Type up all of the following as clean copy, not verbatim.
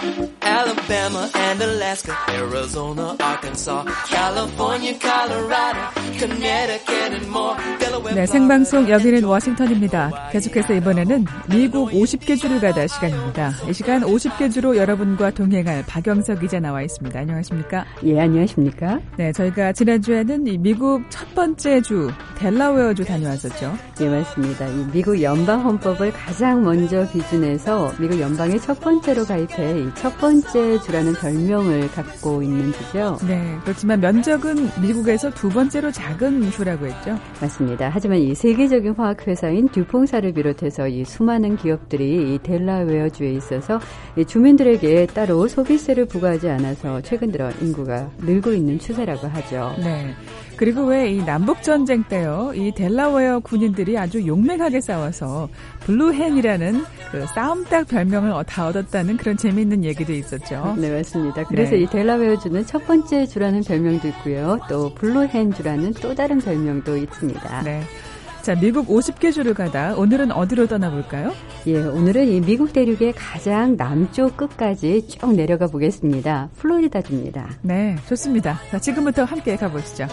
Alabama and Alaska, Arizona, Arkansas, California, Colorado, Connecticut and more. 네, 생방송 여기는 워싱턴입니다. 계속해서 이번에는 미국 50개 주를 가다 시간입니다. 이 시간 50개 주로 여러분과 동행할 박영석 기자 나와 있습니다. 안녕하십니까? 예, 안녕하십니까? 네, 저희가 지난주에는 이 미국 첫 번째 주 델라웨어주 다녀왔었죠. 예, 맞습니다. 이 미국 연방 헌법을 가장 먼저 비준해서 미국 연방의 첫 번째로 가입해 이 첫 번째 주라는 별명을 갖고 있는 주죠. 네, 그렇지만 면적은 미국에서 두 번째로 작은 주라고 했죠. 맞습니다. 하지만 이 세계적인 화학회사인 듀퐁사를 비롯해서 이 수많은 기업들이 이 델라웨어 주에 있어서 이 주민들에게 따로 소비세를 부과하지 않아서 최근 들어 인구가 늘고 있는 추세라고 하죠. 네. 그리고 왜 이 남북전쟁 때요, 이 델라웨어 군인들이 아주 용맹하게 싸워서 블루헨이라는 그 싸움닭 별명을 다 얻었다는 그런 재미있는 얘기도 있었죠. 네, 맞습니다. 그래서 네. 이 델라웨어 주는 첫 번째 주라는 별명도 있고요. 또 블루헨 주라는 또 다른 별명도 있습니다. 네. 자, 미국 50개 주를 가다 오늘은 어디로 떠나볼까요? 예, 오늘은 이 미국 대륙의 가장 남쪽 끝까지 쭉 내려가 보겠습니다. 플로리다 주입니다. 네, 좋습니다. 자, 지금부터 함께 가보시죠.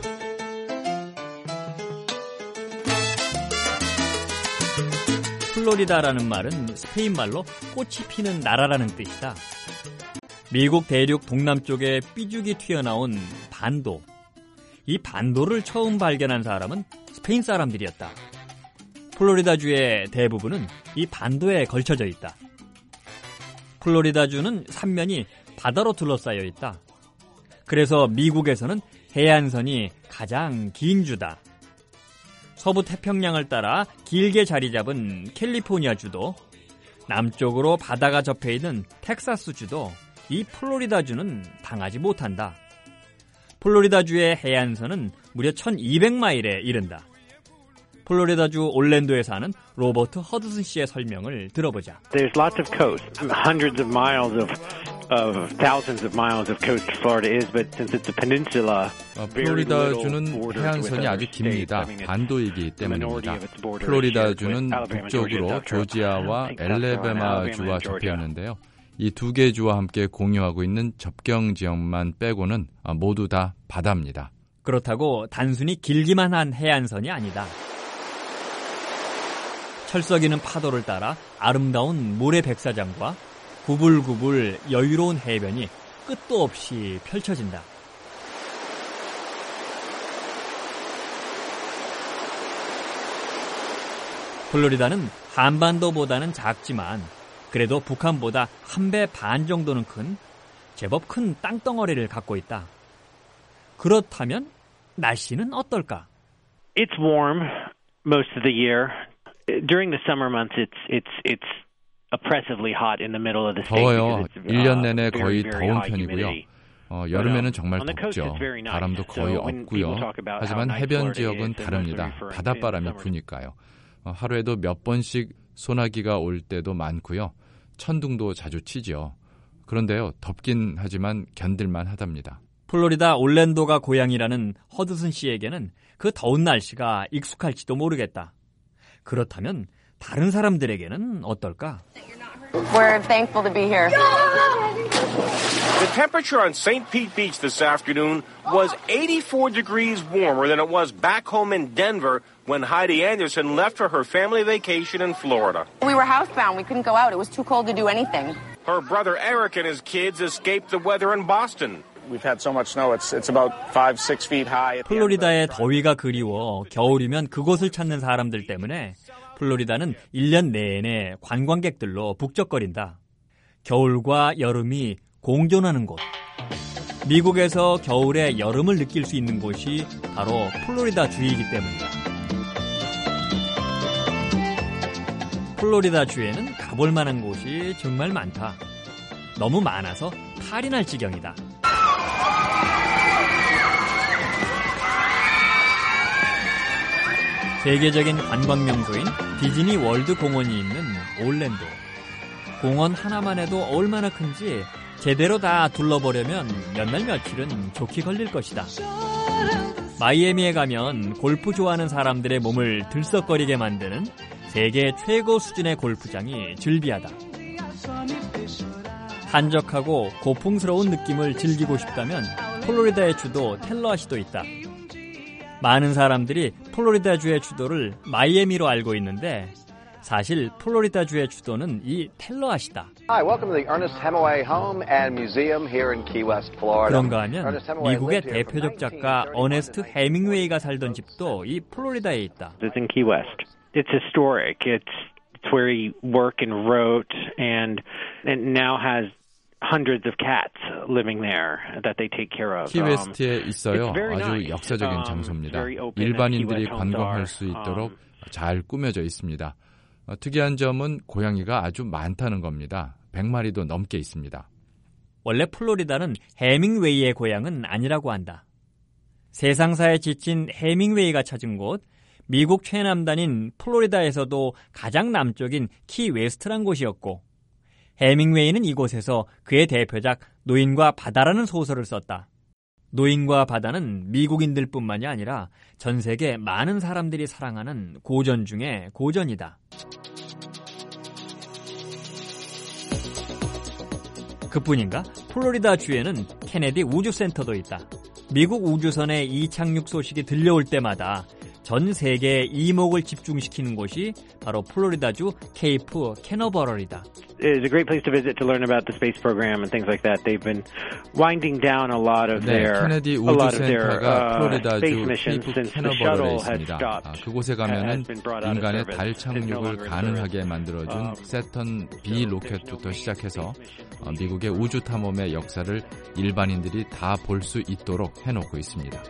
플로리다라는 말은 스페인 말로 꽃이 피는 나라라는 뜻이다. 미국 대륙 동남쪽에 삐죽이 튀어나온 반도. 이 반도를 처음 발견한 사람은 스페인 사람들이었다. 플로리다주의 대부분은 이 반도에 걸쳐져 있다. 플로리다주는 삼면이 바다로 둘러싸여 있다. 그래서 미국에서는 해안선이 가장 긴 주다. 서부 태평양을 따라 길게 자리 잡은 캘리포니아주도, 남쪽으로 바다가 접해있는 텍사스주도 이 플로리다주는 당하지 못한다. 플로리다주의 해안선은 무려 1200마일에 이른다. 플로리다주 올랜도에 사는 로버트 허드슨 씨의 설명을 들어보자. There's lots of coast, hundreds of miles of thousands of miles of coast Florida is, but since it's a peninsula, 플로리다주는 해안선이 아주 깁니다. 반도이기 때문입니다. 플로리다주는 북쪽으로 조지아와 엘레베마주와 접해 있는데요. 이 두 개 주와 함께 공유하고 있는 접경 지역만 빼고는 모두 다 바다입니다. 그렇다고 단순히 길기만 한 해안선이 아니다. 철썩이는 파도를 따라 아름다운 모래 백사장과 구불구불 여유로운 해변이 끝도 없이 펼쳐진다. 플로리다는 한반도보다는 작지만 그래도 북한보다 1배 반 정도는 큰 제법 큰 땅덩어리를 갖고 있다. 그렇다면 날씨는 어떨까? it's warm most of the year. During the summer months, it's oppressively hot in the middle of the state. 더워요. 1년 내내 거의 더운 편이고요. 여름에는 정말 덥죠. 바람도 거의 없고요. 하지만 해변 지역은 다릅니다. 바닷바람이 부니까요. 하루에도 몇 번씩 소나기가 올 때도 많고요. 천둥도 자주 치죠. 그런데요, 덥긴 하지만 견딜만 하답니다. 플로리다 올랜도가 고향이라는 허드슨 씨에게는 그 더운 날씨가 익숙할지도 모르겠다. 그렇다면 다른 사람들에게는 어떨까? We're thankful to be here. The temperature on St. Pete Beach this afternoon was 84 degrees warmer than it was back home in Denver when Heidi Anderson left for her family vacation in Florida. We were housebound. We couldn't go out. It was too cold to do anything. Her brother Eric and his kids escaped the weather in Boston. We've had so much snow. It's about 5-6 feet high. 플로리다의 더위가 그리워 겨울이면 그곳을 찾는 사람들 때문에 플로리다는 1년 내내 관광객들로 북적거린다. 겨울과 여름이 공존하는 곳. 미국에서 겨울에 여름을 느낄 수 있는 곳이 바로 플로리다 주이기 때문이다. 플로리다 주에는 가볼 만한 곳이 정말 많다. 너무 많아서 탈이 날 지경이다. 세계적인 관광 명소인 디즈니 월드 공원이 있는 올랜도. 공원 하나만 해도 얼마나 큰지 제대로 다 둘러보려면 몇 날 며칠은 좋게 걸릴 것이다. 마이애미에 가면 골프 좋아하는 사람들의 몸을 들썩거리게 만드는 세계 최고 수준의 골프장이 즐비하다. 한적하고 고풍스러운 느낌을 즐기고 싶다면 플로리다의 주도 텔러아시도 있다. 많은 사람들이 플로리다주의 주도를 마이애미로 알고 있는데 사실 플로리다주의 주도는 이 텔러아시다. Hi, welcome to the Ernest Hemingway Home and Museum here in Key West, Florida. 그런가 하면 미국의 대표적 작가 어네스트 헤밍웨이가 살던 집도 이 플로리다에 있다. It's in Key West. It's historic. It's where he worked and wrote and now has hundreds of cats living there that they take care of. 키웨스트에 있어요. 아주 역사적인 장소입니다. 일반인들이 관광할 수 있도록 잘 꾸며져 있습니다. 특이한 점은 고양이가 아주 많다는 겁니다. 100마리도 넘게 있습니다. 원래 플로리다는 헤밍웨이의 고향은 아니라고 한다. 세상사에 지친 헤밍웨이가 찾은 곳, 미국 최남단인 플로리다에서도 가장 남쪽인 키웨스트란 곳이었고 헤밍웨이는 이곳에서 그의 대표작 노인과 바다라는 소설을 썼다. 노인과 바다는 미국인들뿐만이 아니라 전 세계 많은 사람들이 사랑하는 고전 중에 고전이다. 그뿐인가? 플로리다 주에는 케네디 우주센터도 있다. 미국 우주선의 이착륙 소식이 들려올 때마다 전 세계의 이목을 집중시키는 곳이 바로 플로리다주 케이프 캐너버럴이다. It's a great place to visit to learn about the space program and things like that. They've been winding down a lot of 케네디 우주센터가 플로리다주 케이프 캐너버럴에 있습니다. 그곳에 가면은 인간의 달 착륙을 가능하게 만들어준 세턴 B 로켓부터 시작해서 미국의 우주 탐험의 역사를 일반인들이 다 볼 수 있도록 해놓고 있습니다.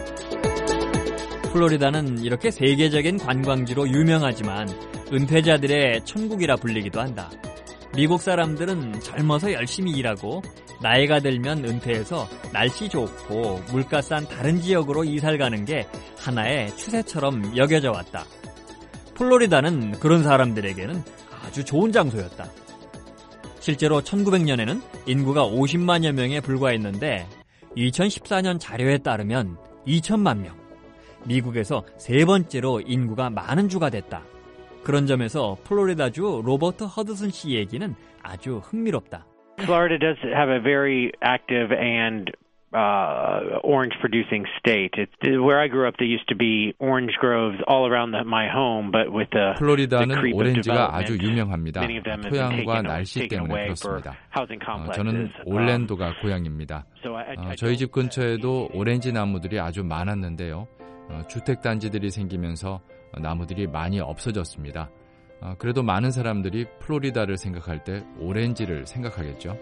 플로리다는 이렇게 세계적인 관광지로 유명하지만 은퇴자들의 천국이라 불리기도 한다. 미국 사람들은 젊어서 열심히 일하고 나이가 들면 은퇴해서 날씨 좋고 물가 싼 다른 지역으로 이사를 가는 게 하나의 추세처럼 여겨져 왔다. 플로리다는 그런 사람들에게는 아주 좋은 장소였다. 실제로 1900년에는 인구가 50만여 명에 불과했는데 2014년 자료에 따르면 2천만 명. 미국에서 세 번째로 인구가 많은 주가 됐다. 그런 점에서 플로리다주 로버트 허드슨 씨 얘기는 아주 흥미롭다. Florida does have a very active and orange producing state. Where I grew up, there used to be orange groves all around my home, but with the 플로리다는 creep of 오렌지가 아주 development, 유명합니다. many of them have been 토양과 taken 날씨 때문에 away for 그렇습니다. housing complexes. 저는 올랜도가 고향입니다. 저희 집 근처에도 오렌지 나무들이 아주 많았는데요. 주택단지들이 생기면서 나무들이 많이 없어졌습니다. 그래도 많은 사람들이 플로리다를 생각할 때 오렌지를 생각하겠죠.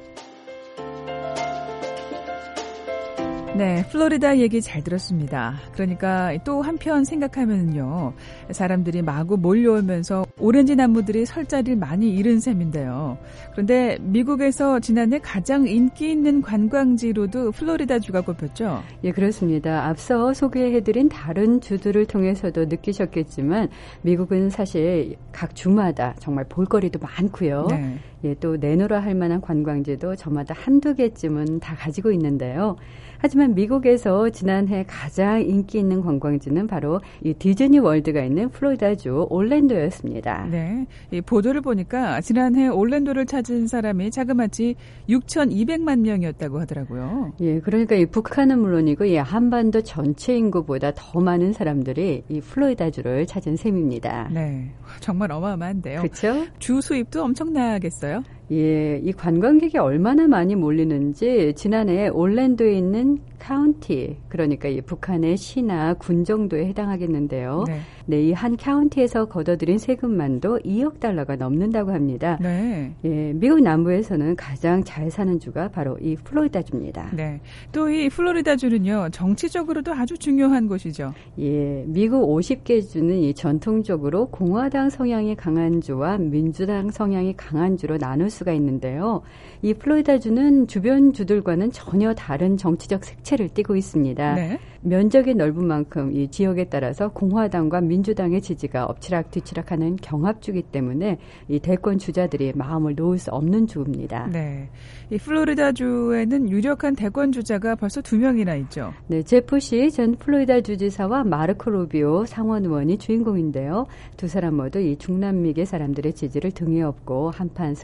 네, 플로리다 얘기 잘 들었습니다. 그러니까 또 한편 생각하면요, 사람들이 마구 몰려오면서 오렌지 나무들이 설 자리를 많이 잃은 셈인데요. 그런데 미국에서 지난해 가장 인기 있는 관광지로도 플로리다주가 꼽혔죠? 예, 그렇습니다. 앞서 소개해드린 다른 주들을 통해서도 느끼셨겠지만 미국은 사실 각 주마다 정말 볼거리도 많고요. 네. 예, 또 내놓으라 할 만한 관광지도 저마다 한두 개쯤은 다 가지고 있는데요. 하지만 미국에서 지난해 가장 인기 있는 관광지는 바로 이 디즈니 월드가 있는 플로리다주 올랜도였습니다. 네, 이 보도를 보니까 지난해 올랜도를 찾은 사람이 자그마치 6,200만 명이었다고 하더라고요. 예, 그러니까 이 북한은 물론이고 이 한반도 전체 인구보다 더 많은 사람들이 이 플로리다주를 찾은 셈입니다. 네, 정말 어마어마한데요. 그렇죠? 주 수입도 엄청나겠어요? 예, 이 관광객이 얼마나 많이 몰리는지 지난해 올랜도에 있는 카운티, 그러니까 이 북한의 시나 군 정도에 해당하겠는데요. 네, 이 한 카운티에서 걷어들인 세금만도 2억 달러가 넘는다고 합니다. 네. 예, 미국 남부에서는 가장 잘 사는 주가 바로 이 플로리다주입니다. 네. 또 이 플로리다주는요, 정치적으로도 아주 중요한 곳이죠. 예, 미국 50개 주는 이 전통적으로 공화당 성향이 강한 주와 민주당 성향이 강한 주로 나눌 수가 있는데요. 이 플로리다주는 주변 주들과는 전혀 다른 정치적 색채를 띠고 있습니다. 네. 면적이 넓은 만큼 이 지역에 따라서 공화당과 민주당의 지지가 엎치락뒤치락하는 경합주기 때문에 이 대권 주자들이 마음을 놓을 수 없는 주입니다. 네, 이 플로리다주에는 유력한 대권 주자가 벌써 2명이나 있죠. 네, 제프시 전 플로리다 주지사와 마르코 루비오 상원 의원이 주인공인데요. 두 사람 모두 이 중남미계 사람들의 지지를 등에 업고 한판 승부를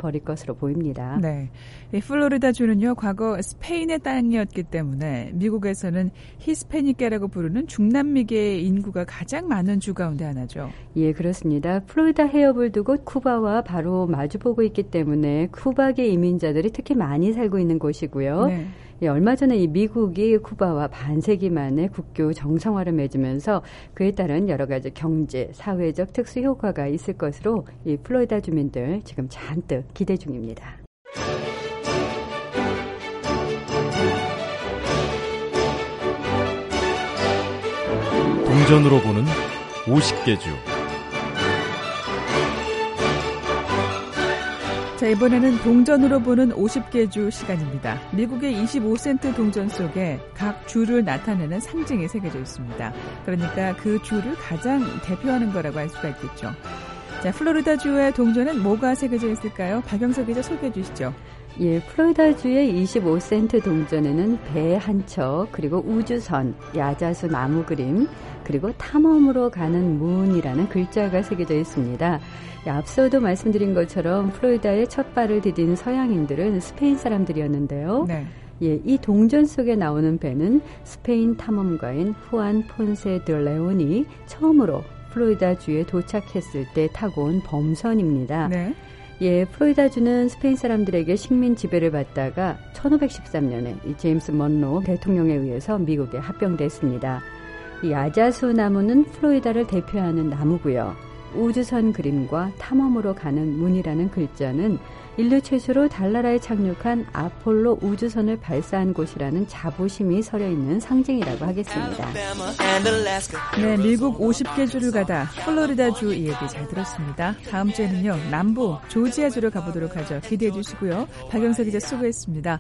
벌일 것으로 보입니다. 네, 이 플로리다주는요 과거 스페인의 땅이었기 때문에 미국에서는 히스패니케라고 부르는 중남미계의 인구가 가장 많은 주 가운데 하나죠. 예, 그렇습니다. 플로리다 해협을 두고 쿠바와 바로 마주보고 있기 때문에 쿠바계 이민자들이 특히 많이 살고 있는 곳이고요. 네. 예, 얼마 전에 이 미국이 쿠바와 반세기 만에 국교 정상화를 맺으면서 그에 따른 여러 가지 경제, 사회적 특수 효과가 있을 것으로 이 플로리다 주민들 지금 잔뜩 기대 중입니다. 동전으로 보는 50개 주. 자, 이번에는 동전으로 보는 50개 주 시간입니다. 미국의 25센트 동전 속에 각 주를 나타내는 상징이 새겨져 있습니다. 그러니까 그 주를 가장 대표하는 거라고 할 수가 있겠죠. 자, 플로리다주의 동전은 뭐가 새겨져 있을까요? 박영석 기자 소개해 주시죠. 예, 플로리다주의 25센트 동전에는 배 한 척, 그리고 우주선, 야자수 나무 그림, 그리고 탐험으로 가는 문이라는 글자가 새겨져 있습니다. 예, 앞서도 말씀드린 것처럼 플로리다에 첫 발을 디딘 서양인들은 스페인 사람들이었는데요. 네. 예, 이 동전 속에 나오는 배는 스페인 탐험가인 후안 폰세 드 레온이 처음으로 플로리다주에 도착했을 때 타고 온 범선입니다. 네. 예, 플로리다주는 스페인 사람들에게 식민 지배를 받다가 1513년에 이 제임스 먼로 대통령에 의해서 미국에 합병됐습니다. 이 아자수 나무는 플로리다를 대표하는 나무고요. 우주선 그림과 탐험으로 가는 문이라는 글자는 인류 최초로 달나라에 착륙한 아폴로 우주선을 발사한 곳이라는 자부심이 서려 있는 상징이라고 하겠습니다. 네, 미국 50개 주를 가다 플로리다주 이야기 잘 들었습니다. 다음 주에는요, 남부 조지아주로 가보도록 하죠. 기대해 주시고요. 박영석 기자 수고했습니다.